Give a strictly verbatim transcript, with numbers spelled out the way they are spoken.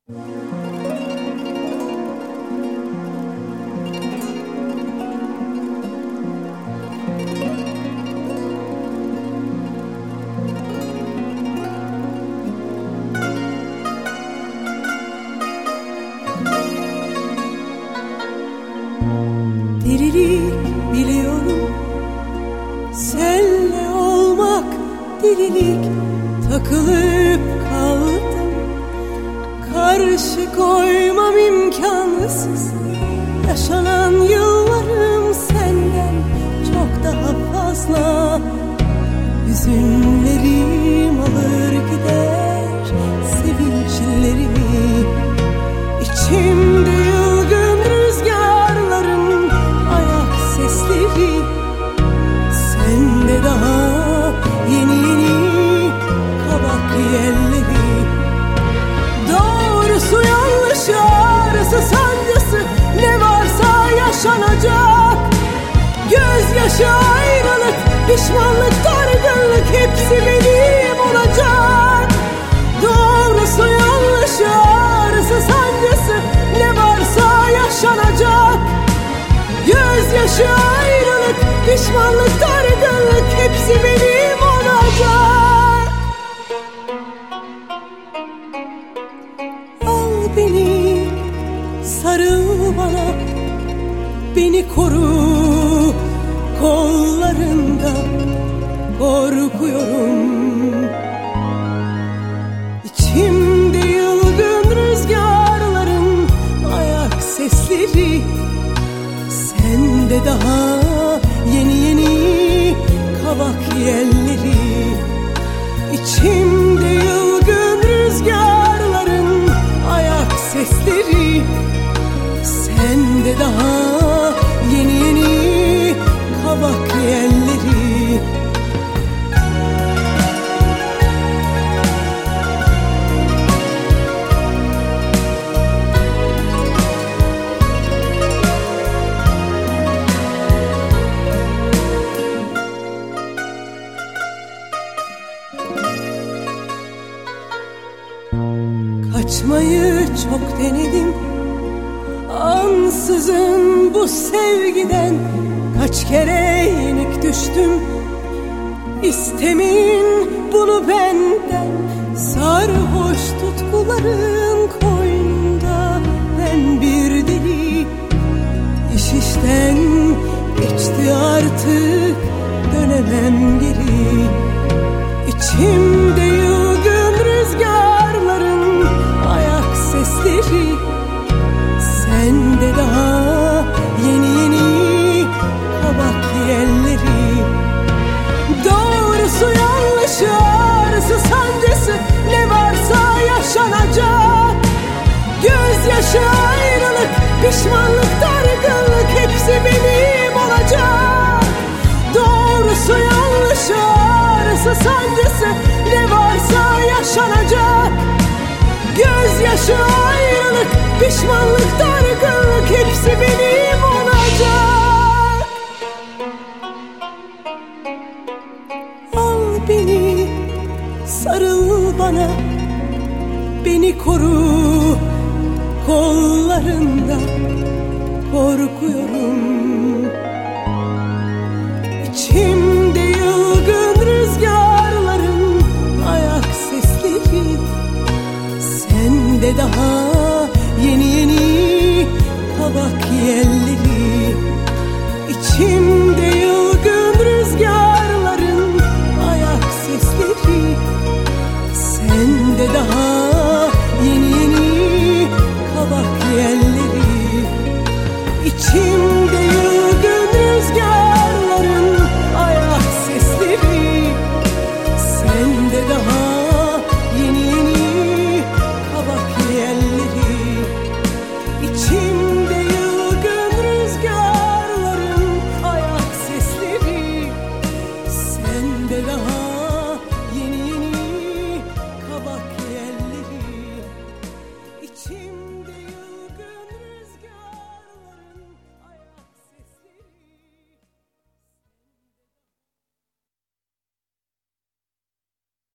Delilik biliyorum, senle olmak delilik. Takılıp kaldım, karşı koymam imkansız. Yaşanan yıllarım senden çok daha fazla. Hüzünlerim alır gider sevinçlerimi. İçimde yılgın rüzgarların ayak sesleri. Sende daha yeni yeni kabak yelleri. Doğrusu yanlışı, ağrısı sancısı, ne varsa yaşanacak. Gözyaşı, ayrılık, pişmanlık, dargınlık, hepsi benim olacak. Doğrusu yanlışı, ağrısı sancısı, ne varsa yaşanacak. Gözyaşı, ayrılık, pişmanlık, dargınlık, hepsi benim olacak. Al beni, sarıl bana, beni koru kollarında. Korkuyorum, İçimde yılgın rüzgarların ayak sesleri. Sende daha yeni yeni kabak yelleri. İçimde yılgın rüzgarların ayak sesleri. Sende daha yeni yeni kabak yelleri. Kaçmayı çok denedim, ansızın bu sevgiden. Kaç kere yenik düştüm, istemeyin bunu benden. Sarhoş tutkuların koynunda ben bir deli. İş işten geçti artık, dönemem geri. İçimde yılgın rüzgarların ayak sesleri. Sende daha yeni yeni kabak yelleri. Doğrusu yanlışı, ağrısı sancısı, ne varsa yaşanacak. Gözyaşı, ayrılık, pişmanlık, dargınlık, hepsi benim olacak. Doğrusu yanlışı, ağrısı sancısı, ne varsa yaşanacak. Gözyaşı, ayrılık, pişmanlık, dargınlık, hepsi benim olacak. Al beni, sarıl bana, beni koru kollarında. Korkuyorum, İçimde yılgın rüzgarların ayak sesleri. Sende daha yeni yeni kabak yelleri. İçimde yılgın rüzgarların ayak sesleri. Sende daha yeni yeni kabak yelleri. İçimde